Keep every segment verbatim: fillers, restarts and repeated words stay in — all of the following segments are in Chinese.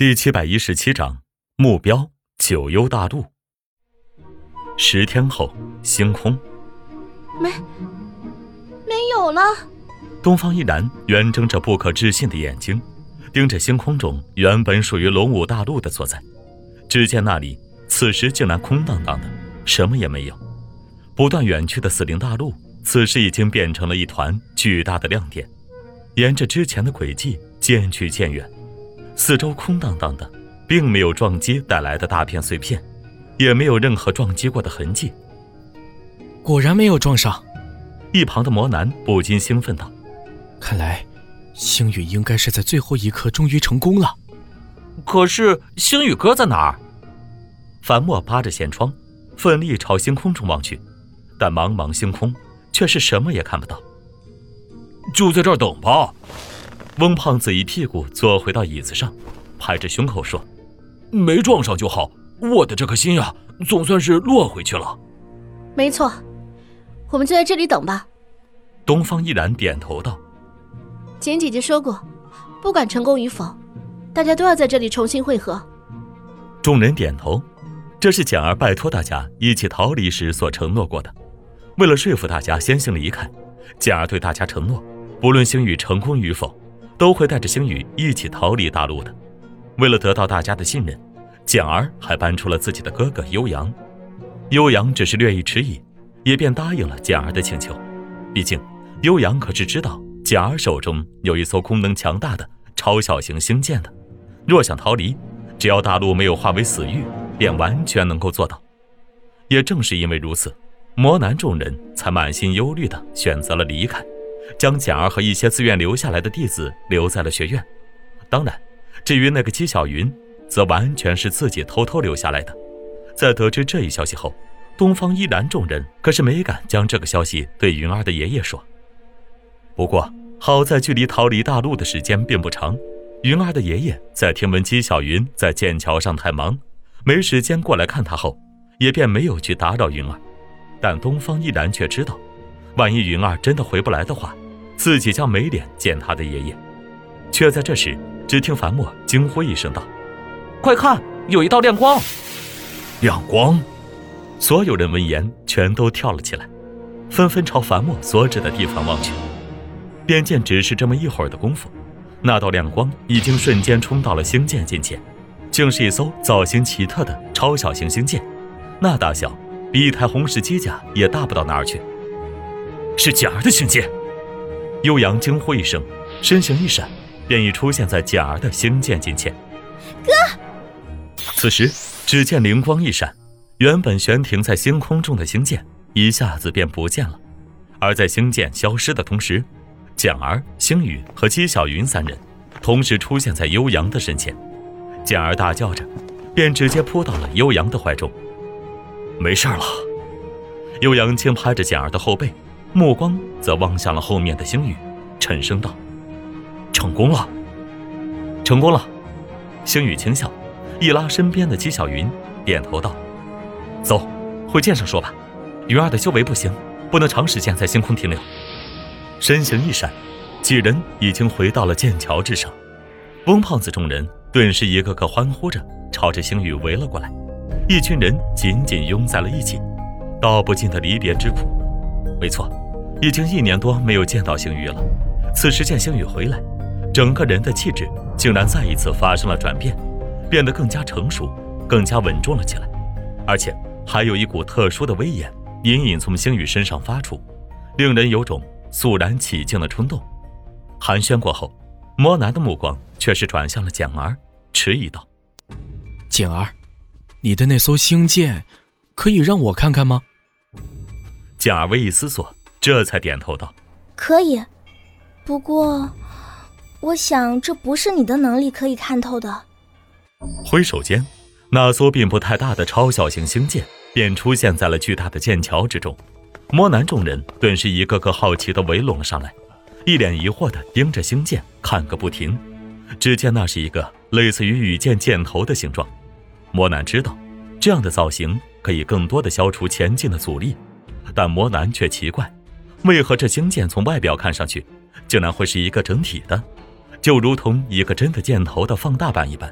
第七百一十七章目标九幽大陆。十天后，星空没没有了。 东方一然圆睁着不可置信的眼睛，盯着星空中原本属于龙武大陆的所在。只见那里此时竟然空荡荡的，什么也没有。不断远去的死灵大陆此时已经变成了一团巨大的亮点，沿着之前的轨迹渐去渐远。四周空荡荡的，并没有撞击带来的大片碎片，也没有任何撞击过的痕迹。 果然没有撞上。 一旁的魔男不禁兴奋道： 看来星宇应该是在最后一刻终于成功了。 可是星宇哥在哪儿？ 樊墨扒着舷窗奋力朝星空中望去，但茫茫星空却是什么也看不到。 就在这儿等吧。 翁胖子一屁股坐回到椅子上，拍着胸口说： 没撞上就好，我的这颗心呀，总算是落回去了。 没错，我们就在这里等吧。 东方一然点头道： 简姐姐说过，不管成功与否，大家都要在这里重新会合。 众人点头，这是简儿拜托大家一起逃离时所承诺过的。为了说服大家先行离开，简儿对大家承诺，不论星宇成功与否，都会带着星宇一起逃离大陆的。为了得到大家的信任，简儿还搬出了自己的哥哥悠扬。悠扬只是略一迟疑，也便答应了简儿的请求。毕竟悠扬可是知道简儿手中有一艘功能强大的超小型星舰的，若想逃离，只要大陆没有化为死域，便完全能够做到。也正是因为如此，魔男众人才满心忧虑地选择了离开，将简儿和一些自愿留下来的弟子留在了学院。当然，至于那个姬小云，则完全是自己偷偷留下来的。在得知这一消息后，东方依然众人可是没敢将这个消息对云儿的爷爷说。不过好在距离逃离大陆的时间并不长，云儿的爷爷在听闻姬小云在剑桥上太忙，没时间过来看他后，也便没有去打扰云儿。但东方依然却知道，万一云儿真的回不来的话，自己将没脸见他的爷爷。却在这时，只听樊墨惊呼一声道： 快看，有一道亮光！ 亮光！所有人闻言全都跳了起来，纷纷朝樊墨所指的地方望去。便见只是这么一会儿的功夫，那道亮光已经瞬间冲到了星舰近前，竟是一艘造型奇特的超小型星舰，那大小比一台红石机甲也大不到哪儿去。是简儿的星舰！悠扬惊呼一声，身形一闪，便已出现在简儿的星舰近前。 哥！ 此时只见灵光一闪，原本悬停在星空中的星舰一下子便不见了。而在星舰消失的同时，简儿、星宇和姬小云三人同时出现在悠扬的身前。简儿大叫着，便直接扑到了悠扬的怀中。没事了。悠扬轻拍着简儿的后背，目光则望向了后面的星宇，沉声道：成功了。成功了。星宇轻笑，一拉身边的姬小云，点头道：走，回舰上说吧，云儿的修为不行，不能长时间在星空停留。身形一闪，几人已经回到了剑桥之上。翁胖子众人顿时一个个欢呼着朝着星宇围了过来，一群人紧紧拥在了一起，道不尽的离别之苦。没错，已经一年多没有见到星宇了，此时见星宇回来，整个人的气质竟然再一次发生了转变，变得更加成熟，更加稳重了起来，而且还有一股特殊的威严隐隐从星宇身上发出，令人有种肃然起敬的冲动。寒暄过后，魔男的目光却是转向了简儿，迟疑道： 简儿，你的那艘星舰可以让我看看吗？ 简儿微一思索，这才点头道： 可以，不过我想这不是你的能力可以看透的。 挥手间，那艘并不太大的超小型星舰便出现在了巨大的剑桥之中。魔男众人顿时一个个好奇地围拢了上来，一脸疑惑地盯着星舰看个不停。只见那是一个类似于羽箭箭头的形状。魔男知道这样的造型可以更多地消除前进的阻力，但魔男却奇怪，为何这星舰从外表看上去竟然会是一个整体的，就如同一个真的箭头的放大版一般，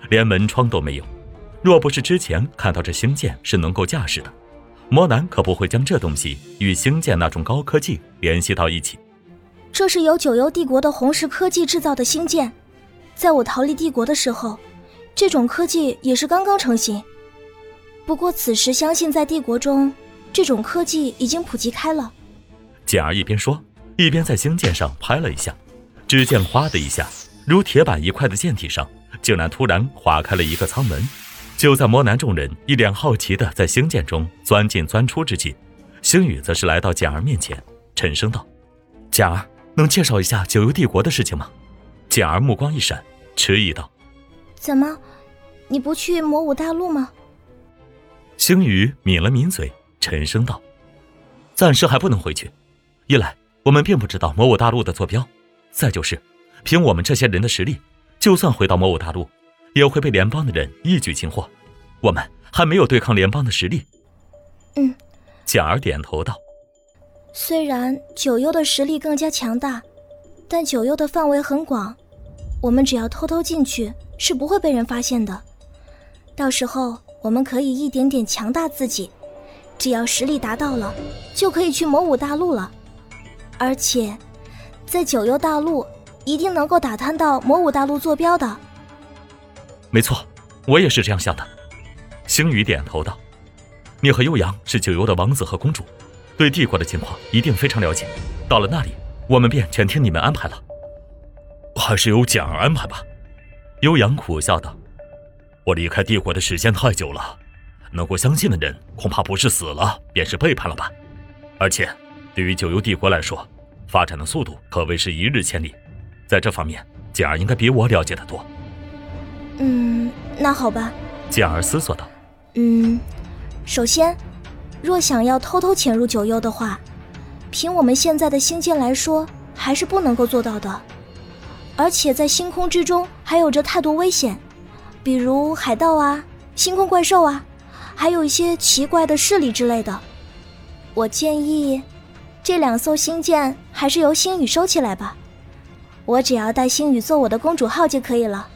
连门窗都没有。若不是之前看到这星舰是能够驾驶的，魔男可不会将这东西与星舰那种高科技联系到一起。 这是由九幽帝国的红石科技制造的星舰，在我逃离帝国的时候，这种科技也是刚刚成型。不过此时相信在帝国中，这种科技已经普及开了。 简儿一边说，一边在星舰上拍了一下，只见哗的一下，如铁板一块的舰体上竟然突然划开了一个舱门。就在魔男众人一脸好奇地在星舰中钻进钻出之际，星宇则是来到简儿面前，沉声道：简儿，能介绍一下九幽帝国的事情吗？简儿目光一闪，迟疑道： 怎么，你不去魔武大陆吗？ 星宇抿了抿嘴，沉声道：暂时还不能回去。一来我们并不知道魔武大陆的坐标，再就是凭我们这些人的实力，就算回到魔武大陆，也会被联邦的人一举擒获，我们还没有对抗联邦的实力。 嗯， 简儿点头道： 虽然九幽的实力更加强大，但九幽的范围很广，我们只要偷偷进去是不会被人发现的。到时候我们可以一点点强大自己，只要实力达到了，就可以去魔武大陆了。而且在九幽大陆一定能够打探到魔武大陆坐标的。 没错，我也是这样想的。星宇点头道：你和悠扬是九幽的王子和公主，对帝国的情况一定非常了解，到了那里我们便全听你们安排了。还是由简儿安排吧。悠扬苦笑道：我离开帝国的时间太久了，能够相信的人恐怕不是死了便是背叛了吧。而且对于九幽帝国来说，发展的速度可谓是一日千里，在这方面简儿应该比我了解得多。 嗯，那好吧。 简儿思索道： 嗯，首先若想要偷偷潜入九幽的话，凭我们现在的星舰来说还是不能够做到的。而且在星空之中还有着太多危险，比如海盗啊、星空怪兽啊，还有一些奇怪的势力之类的。我建议这两艘星舰还是由星宇收起来吧，我只要带星宇做我的公主号就可以了。